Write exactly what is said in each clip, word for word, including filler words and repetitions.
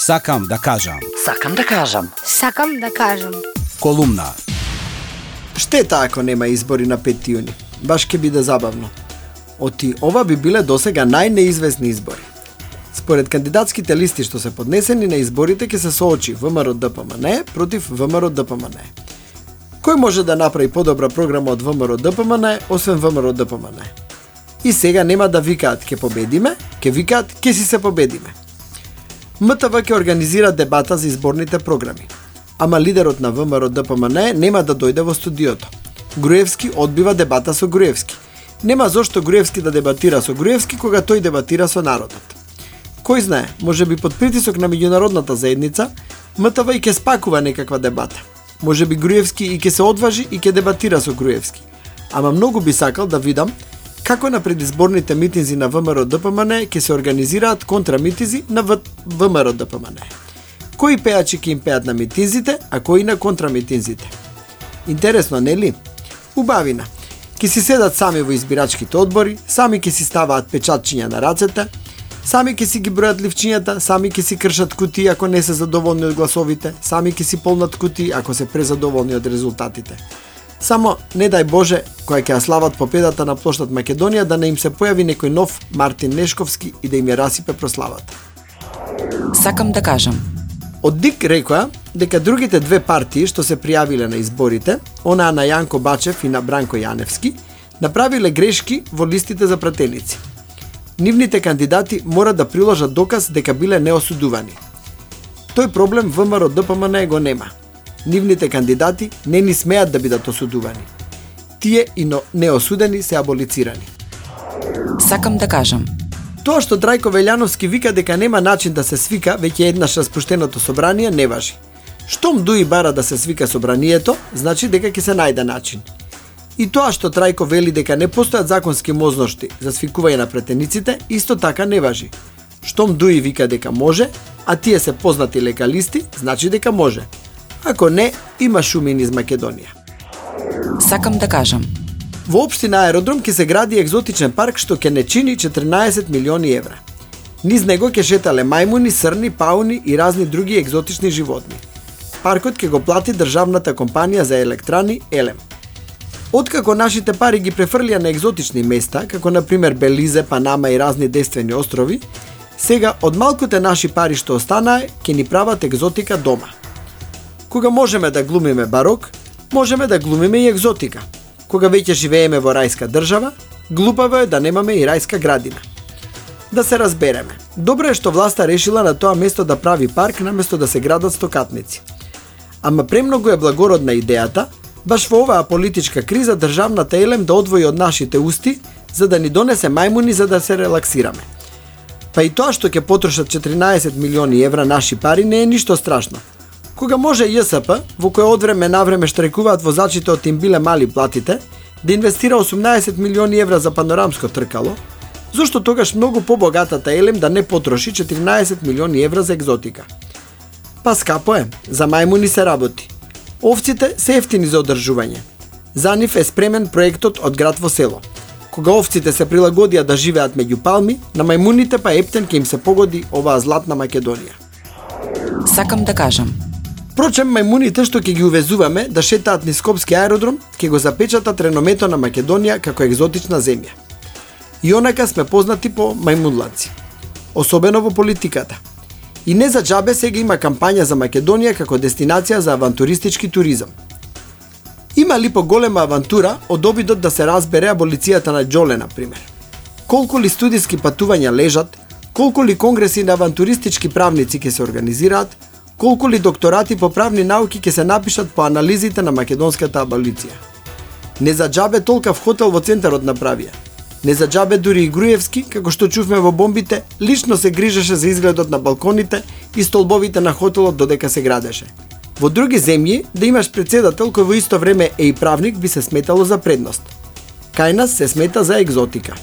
Сакам да кажам. Сакам да кажам. Сакам да кажам. Колумна. Штета ако нема избори на пети јуни. Баш ке биде забавно. Оти ова би биле досега најнеизвестни избори. Според кандидатските листи што се поднесени на изборите ќе се соочи ВМРО-ДПМН против ВМРО-ДПМН. Кој може да направи подобра програма од ВМРО-ДПМН освен ВМРО-ДПМН? И сега нема да викаат ке победиме, ке викаат ке си се победиме. МТВ ќе организира дебата за изборните програми. Ама лидерот на ВМРО-ДПМН нема да дојде во студиото. Груевски одбива дебата со Груевски. Нема зошто Груевски да дебатира со Груевски кога тој дебатира со народот. Кој знае, може би под притисок на меѓународната заедница, МТВ и ќе спакува некаква дебата. Може би Груевски и ќе се одважи и ќе дебатира со Груевски. Ама многу би сакал да видам како на предизборните митинзи на ВМРО-ДПМН ќе се организираат контрамитинзи на ВМРО-ДПМН. Кои пеачи ќе им пеат на митинзите, а кои на контрамитинзите. Интересно, нели? Убавина. Ќе си седат сами во избирачките одбори, сами ќе си ставаат печатчиња на рацете, сами ќе си ги бројат ливчињата, сами ќе си кршат кутии ако не се задоволни од гласовите, сами ќе си полнат кутии ако се презадоволни од резултатите. Само, не дај Боже, која ќе ја слават победата на плоштад Македонија, да не им се појави некој нов Мартин Нешковски и да им ја расипе прославата. Сакам да кажам. Од ДИК рекоа дека другите две партии што се пријавиле на изборите, онаа на Јанко Бачев и на Бранко Јаневски, направиле грешки во листите за пратеници. Нивните кандидати мора да приложат доказ дека биле неосудувани. Тој проблем ВМРО-ДПМН го нема. Нивните кандидати не ни смеат да бидат осудувани. Тие и неосудени се аболицирани. Сакам да кажам. Тоа што Трајко Велјановски вика дека нема начин да се свика веќе еднаш распуштеното собрание не важи. Штом Дуи бара да се свика собранието, значи дека ќе се најде начин. И тоа што Трајко вели дека не постојат законски можности за свикување на претениците, исто така не важи. Штом Дуи вика дека може, а тие се познати лекалисти, значи дека може. Ако не, има шуми низ Македонија. Сакам да кажам. Во општина Аеродром ќе се гради екзотичен парк што ќе не чини четрнаесет милиони евра. Низ него ќе шетале мајмуни, срни, пауни и разни други екзотични животни. Паркот ќе го плати државната компанија за електрани Елем. Откако нашите пари ги префрлија на екзотични места, како на пример Белизе, Панама и разни девствени острови, сега од малкуте наши пари што останаа ќе ни прават екзотика дома. Кога можеме да глумиме барок, можеме да глумиме и екзотика. Кога веќе живееме во рајска држава, глупаво е да немаме и рајска градина. Да се разбереме. Добро е што власта решила на тоа место да прави парк наместо да се градат стокатници. Ама премногу е благородна идејата, баш во оваа политичка криза државната Елем да одвои од нашите усти, за да ни донесе мајмуни за да се релаксираме. Па и тоа што ќе потрошат четрнаесет милиони евра наши пари не е ништо страшно. Кога може ЈСП, во кој од време на време штрекуваат возачите од им биле мали платите, да инвестира осумнаесет милиони евра за панорамско тркало, зошто тогаш многу побогатата Елем да не потроши четрнаесет милиони евра за екзотика? Па скапо е, за мајмуни се работи. Овците се ефтини за одржување. За нив е спремен проектот од град во село. Кога овците се прилагодија да живеат меѓу палми, на мајмуните па ептен ќе им се погоди оваа златна Македонија. Сакам да кажам. Впрочем, мајмуните што ќе ги увезуваме да шетаат низ Скопски аеродром, ќе го запечатат реномето на Македонија како екзотична земја. И онака сме познати по мајмунлаци. Особено во политиката. И не за џабе сега има кампања за Македонија како дестинација за авантуристички туризам. Има ли поголема авантура од обидот да се разбере аболицијата на џоле, на пример? Колку ли студиски патувања лежат, колку ли конгреси на авантуристички правници ќе се организираат, колку ли докторати по правни науки ќе се напишат по анализите на македонската аболиција. Не за џабе толкав хотел во центарот направија. Не за џабе дури и Груевски, како што чувме во бомбите, лично се грижеше за изгледот на балконите и столбовите на хотелот додека се градеше. Во други земји, да имаш председател кој во исто време е и правник би се сметало за предност. Кај нас се смета за екзотика.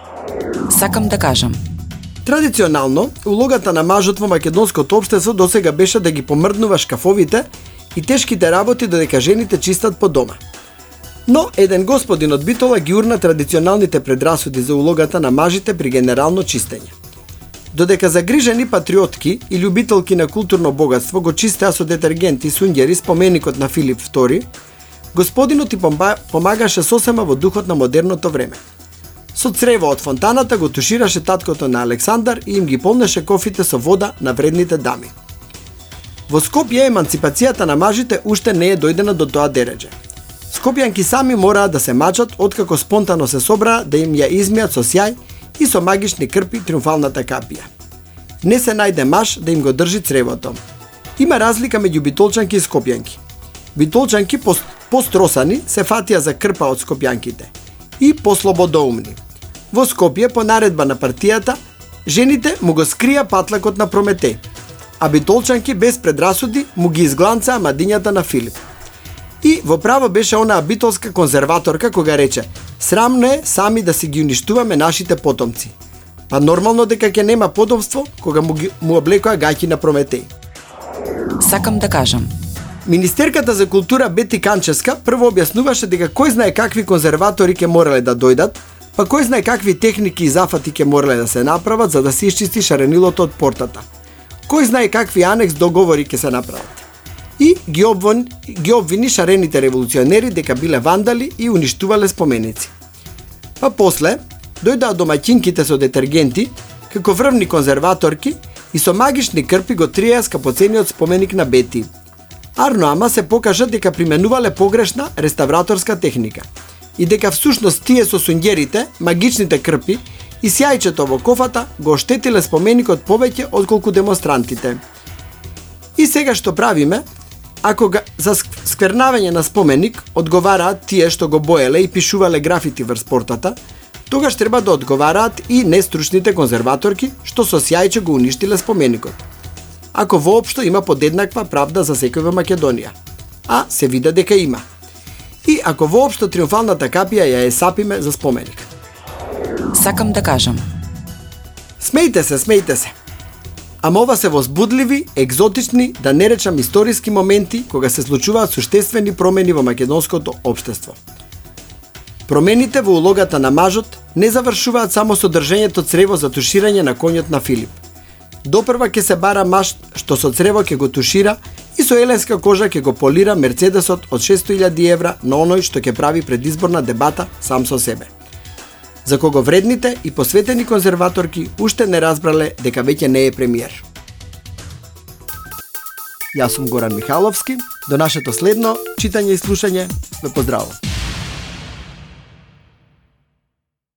Сакам да кажам. Традиционално, улогата на мажот во македонското општество досега беше да ги помрднува шкафовите и тешките работи додека жените чистат по дома. Но еден господин од Битола ги урна традиционалните предрасуди за улогата на мажите при генерално чистење. Додека загрижени патриотки и љубителки на културно богатство го чистеа со детергент и сунѓери споменикот на Филип втори, господинот и помагаше сосема во духот на модерното време. Со црево од фонтаната го тушираше таткото на Александар и им ги полнеше кофите со вода на вредните дами. Во Скопје еманципацијата на мажите уште не е дојдена до тоа дередже. Скопјанки сами мораа да се мачат откако спонтано се собраа да им ја измијат со сјај и со магични крпи триумфалната капија. Не се најде маж да им го држи цревото. Има разлика меѓу битолчанки и скопјанки. Битолчанки постросани се фатија за крпа од скопјанките и послободоумни. Во Скопје по наредба на партијата жените му го скрија патлакот на Прометеј, а битолчанки без предрасуди му ги изгланцаа мадињата на Филип. И во право беше онаа битолска конзерваторка кога рече: срамно е сами да си ги уништуваме нашите потомци. Па нормално дека ќе нема потомство кога му, ги, му облекоа гаќи на Прометеј. Сакам да кажам. Министерката за култура Бети Канчевска прво објаснуваше дека кој знае какви конзерватори ќе морале да дојдат, па кој знае какви техники и зафати ќе морале да се направат за да се исчисти шаренилото од портата. Кој знае какви анекс договори ќе се направат. И ги, обвин, ги обвини шарените револуционери дека биле вандали и уништувале споменици. Па после дојдаа домаќинките со детергенти, како врвни конзерваторки и со магични крпи го триеа скапоцениот споменик на Бети. Арно ама се покажа дека применувале погрешна реставраторска техника и дека всушност тие со сунѓерите, магичните крпи и сјајчето во кофата го оштетиле споменикот повеќе отколку демонстрантите. И сега што правиме? Ако га, за сквернавање на споменик одговараат тие што го боеле и пишувале графити врз портата, тогаш треба да одговараат и нестручните конзерваторки што со сјајче го уништиле споменикот. Ако воопшто има подеднаква правда за секој во Македонија. А се вида дека има. И ако воопшто триумфалната капија ја е сапиме за споменик. Сакам да кажам. Смејте се, смејте се. Ама ова се возбудливи, екзотични, да не речам историски моменти кога се случуваат суштествени промени во македонското општество. Промените во улогата на мажот не завршуваат само со држењето црево за туширање на конјот на Филип. Допрва ќе се бара маж што со црево ќе го тушира и со еленска кожа ќе го полира Мерцедесот од шесто илјади евра на оној што ќе прави предизборна дебата сам со себе. За кого вредните и посветени конзерваторки уште не разбрале дека веќе не е премиер. Јас сум Горан Михаловски. До нашето следно читање и слушање. Ве поздравувам.